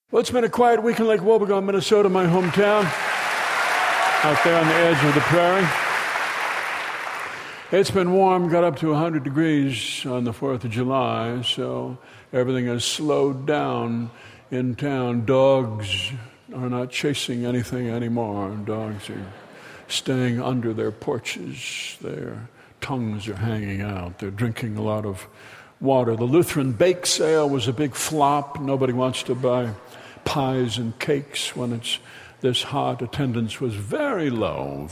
Well, it's been a quiet week in Lake Wobegon, Minnesota, my hometown, out there on the edge of the prairie. It's been warm, got up to 100 degrees on the 4th of July, so everything has slowed down in town. Dogs are not chasing anything anymore. Dogs are staying under their porches. Their tongues are hanging out. They're drinking a lot of water. The Lutheran bake sale was a big flop. Nobody wants to buy pies and cakes when it's this hot. Attendance was very low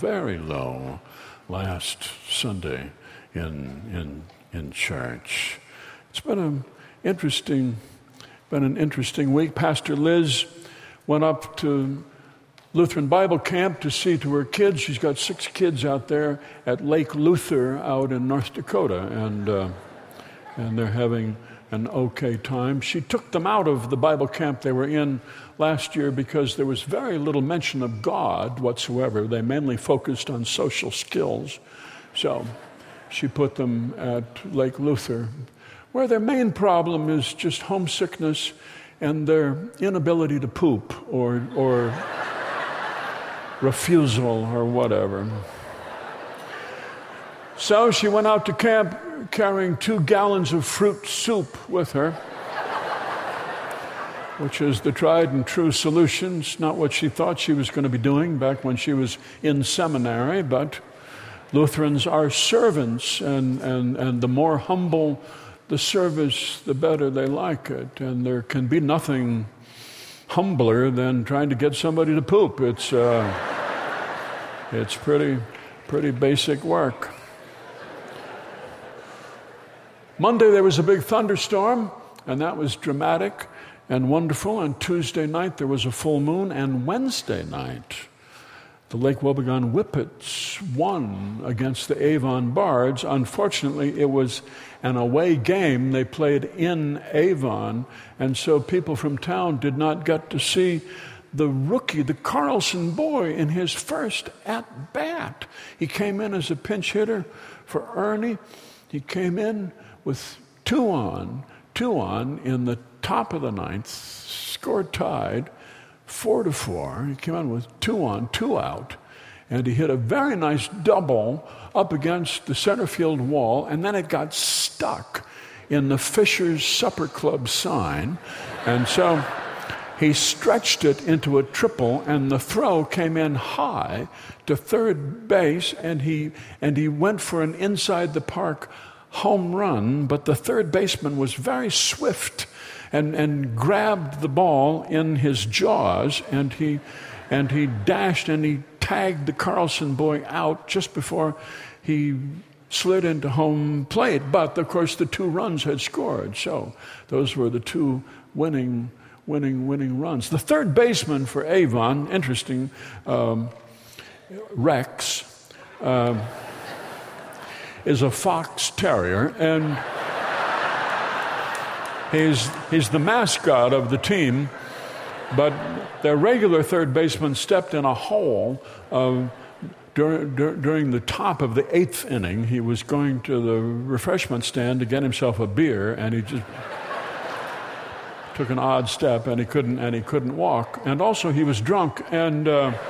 last Sunday in church. It's been an interesting week. Pastor Liz went up to Lutheran Bible Camp to see to her kids. She's got 6 kids out there at Lake Luther out in North Dakota, and they're having an okay time. She took them out of the Bible camp they were in last year because there was very little mention of God whatsoever. They mainly focused on social skills. So she put them at Lake Luther, where their main problem is just homesickness and their inability to poop or refusal or whatever. So she went out to camp carrying 2 gallons of fruit soup with her, which is the tried and true solution. It's not what she thought she was going to be doing back when she was in seminary, but Lutherans are servants, and the more humble the service, the better they like it. And there can be nothing humbler than trying to get somebody to poop. It's pretty basic work. Monday there was a big thunderstorm, and that was dramatic and wonderful. And Tuesday night there was a full moon, and Wednesday night the Lake Wobegon Whippets won against the Avon Bards. Unfortunately, it was an away game. They played in Avon, and so people from town did not get to see the rookie, the Carlson boy, in his first at-bat. He came in as a pinch hitter for Ernie. He came in with 2 on in the top of the 9th, scored tied, 4-4. He came in with 2 on, 2 out, and he hit a very nice double up against the center field wall, and then it got stuck in the Fisher's Supper Club sign, and so he stretched it into a triple, and the throw came in high to third base, and he went for an inside the park home run, but the third baseman was very swift and grabbed the ball in his jaws, and he dashed and he tagged the Carlson boy out just before he slid into home plate. But of course the 2 runs had scored, so those were the 2 winning runs. The third baseman for Avon, interesting, Rex, is a fox terrier, and he's the mascot of the team, but their regular third baseman stepped in a hole during the top of the 8th inning. He was going to the refreshment stand to get himself a beer, and he just took an odd step, and he couldn't walk, and also he was drunk, and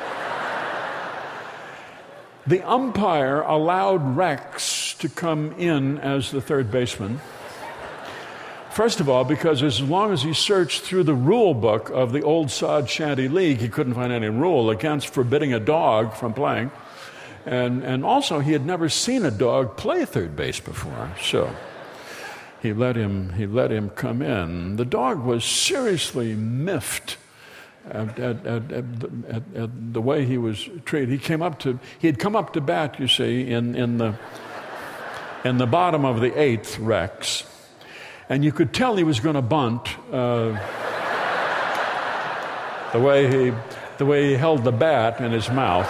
the umpire allowed Rex to come in as the third baseman. First of all, because as long as he searched through the rule book of the Old Sod Shanty League, he couldn't find any rule against forbidding a dog from playing. And also, he had never seen a dog play third base before, so he let him come in. The dog was seriously miffed at the way he was treated. He had come up to bat, you see, in the bottom of the 8th, Rex, and you could tell he was going to bunt. The way he held the bat in his mouth,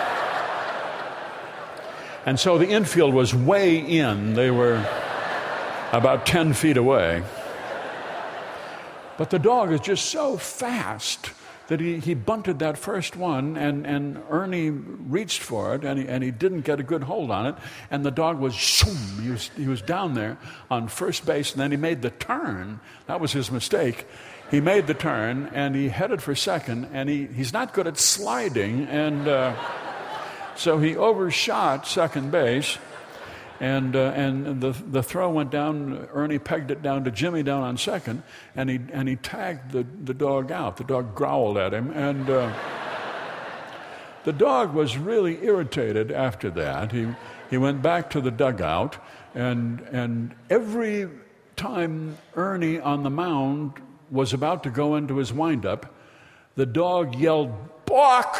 and so the infield was way in. They were about 10 feet away. But the dog is just so fast that he bunted that first one, and Ernie reached for it, and he didn't get a good hold on it, and the dog was, shoom, he was down there on first base, and then he made the turn. That was his mistake. He made the turn, and he headed for second, and he's not good at sliding, and so he overshot second base, and the throw went down. Ernie pegged it down to Jimmy down on second, and he tagged the dog out. The dog growled at him, and the dog was really irritated after that. He went back to the dugout, and every time Ernie on the mound was about to go into his windup, the dog yelled, "Balk!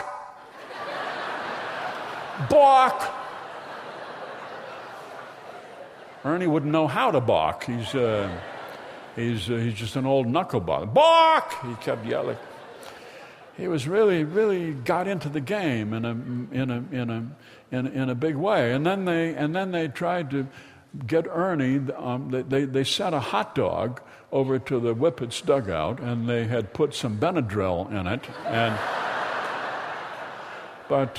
Balk!" Ernie wouldn't know how to balk. He's just an old knuckleballer. Balk! He kept yelling. He was really got into the game in a big way. And then they tried to get Ernie. They sent a hot dog over to the Whippets dugout, and they had put some Benadryl in it. But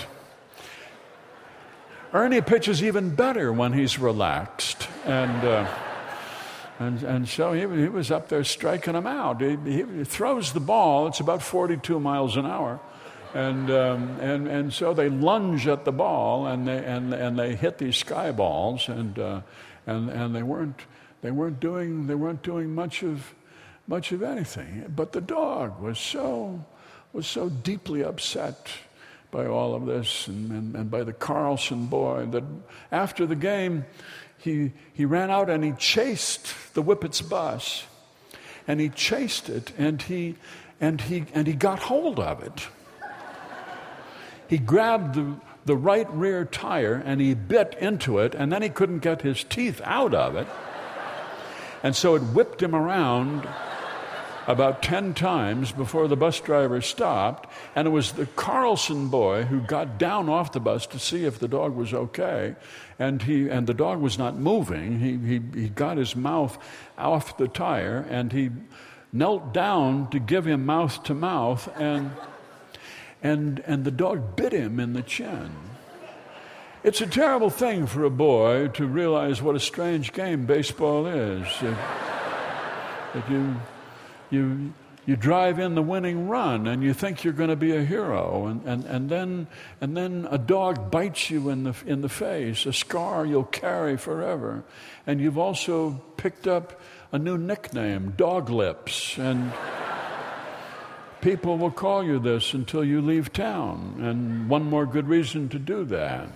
Ernie pitches even better when he's relaxed, and so he was up there striking them out. He throws the ball; it's about 42 miles an hour, and so they lunge at the ball, and they hit these sky balls, and they weren't doing much of anything. But the dog was so deeply upset by all of this, and by the Carlson boy, that after the game he ran out and he chased the Whippets bus, and he chased it, and he got hold of it. He grabbed the right rear tire and he bit into it, and then he couldn't get his teeth out of it, and so it whipped him around about 10 times before the bus driver stopped, and it was the Carlson boy who got down off the bus to see if the dog was okay, and the dog was not moving. He got his mouth off the tire, and he knelt down to give him mouth to mouth, and the dog bit him in the chin. It's a terrible thing for a boy to realize what a strange game baseball is. That you drive in the winning run, and you think you're going to be a hero, and then a dog bites you in the face, a scar you'll carry forever, and you've also picked up a new nickname, Dog Lips, and people will call you this until you leave town, and one more good reason to do that.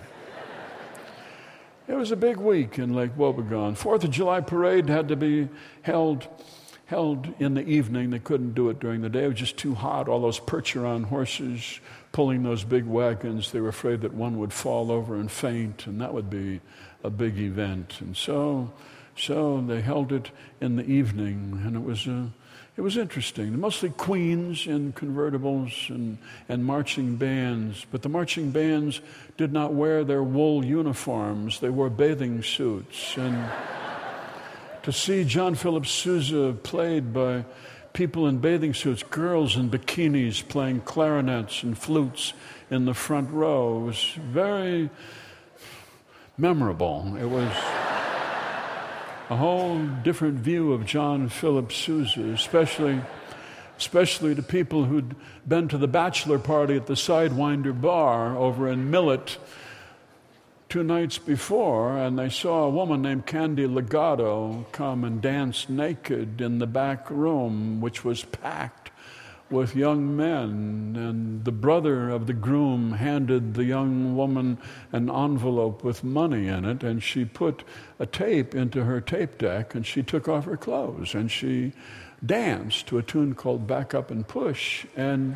It was a big week in Lake Wobegon. 4th of July parade had to be held in the evening. They couldn't do it during the day. It was just too hot. All those Percheron horses pulling those big wagons, they were afraid that one would fall over and faint, and that would be a big event. And so they held it in the evening, and it was interesting. Mostly queens in convertibles and marching bands, but the marching bands did not wear their wool uniforms. They wore bathing suits, and to see John Philip Sousa played by people in bathing suits, girls in bikinis playing clarinets and flutes in the front row, was very memorable. It was a whole different view of John Philip Sousa, especially to people who'd been to the bachelor party at the Sidewinder Bar over in Millet 2 nights before, and they saw a woman named Candy Legato come and dance naked in the back room, which was packed with young men, and the brother of the groom handed the young woman an envelope with money in it, and she put a tape into her tape deck, and she took off her clothes, and she danced to a tune called Back Up and Push, and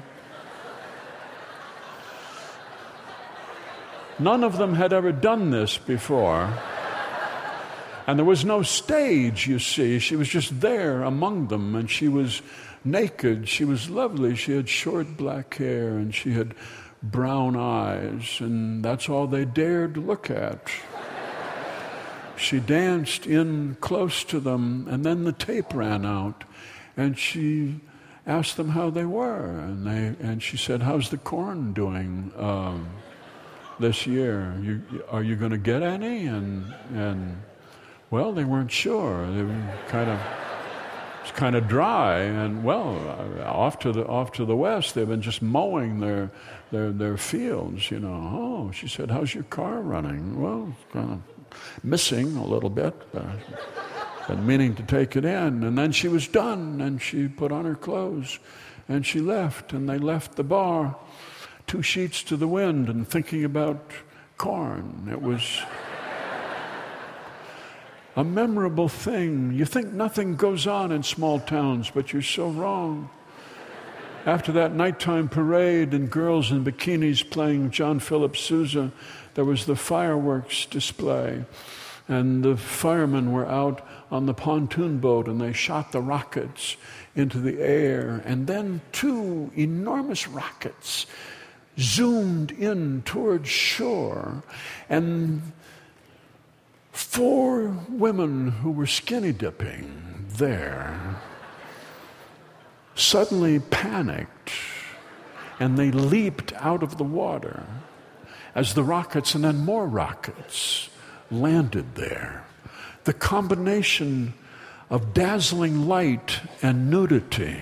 none of them had ever done this before. And there was no stage, you see. She was just there among them, and she was naked. She was lovely. She had short black hair, and she had brown eyes, and that's all they dared look at. She danced in close to them, and then the tape ran out, and she asked them how they were, and she said, "How's the corn doing this year? Are you going to get any?" And well, they weren't sure. They were it's kind of dry, and well, off to the west, they've been just mowing their fields. Oh, she said, "How's your car running?" "Well, it's kind of missing a little bit. Been meaning to take it in." And then she was done, and she put on her clothes, and she left, and they left the bar, 2 sheets to the wind, and thinking about corn. It was a memorable thing. You think nothing goes on in small towns, but you're so wrong. After that nighttime parade and girls in bikinis playing John Philip Sousa, there was the fireworks display. And the firemen were out on the pontoon boat, and they shot the rockets into the air. And then 2 enormous rockets zoomed in towards shore, and 4 women who were skinny dipping there suddenly panicked, and they leaped out of the water as the rockets and then more rockets landed there. The combination of dazzling light and nudity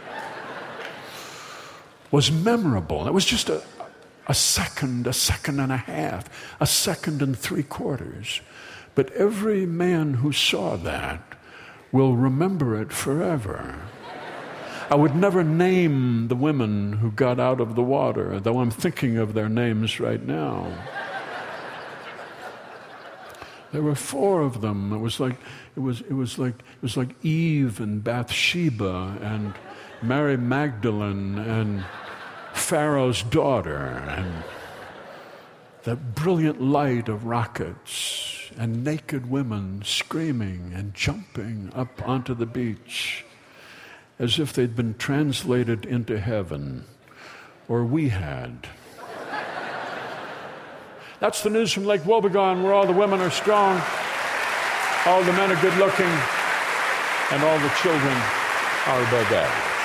was memorable. It was just a second and a half, a second and 3/4. But every man who saw that will remember it forever. I would never name the women who got out of the water, though I'm thinking of their names right now. There were 4 of them. It was like Eve and Bathsheba and Mary Magdalene and Pharaoh's daughter, and that brilliant light of rockets and naked women screaming and jumping up onto the beach as if they'd been translated into heaven, or we had. That's the news from Lake Wobegon, where all the women are strong, all the men are good looking, and all the children are bad.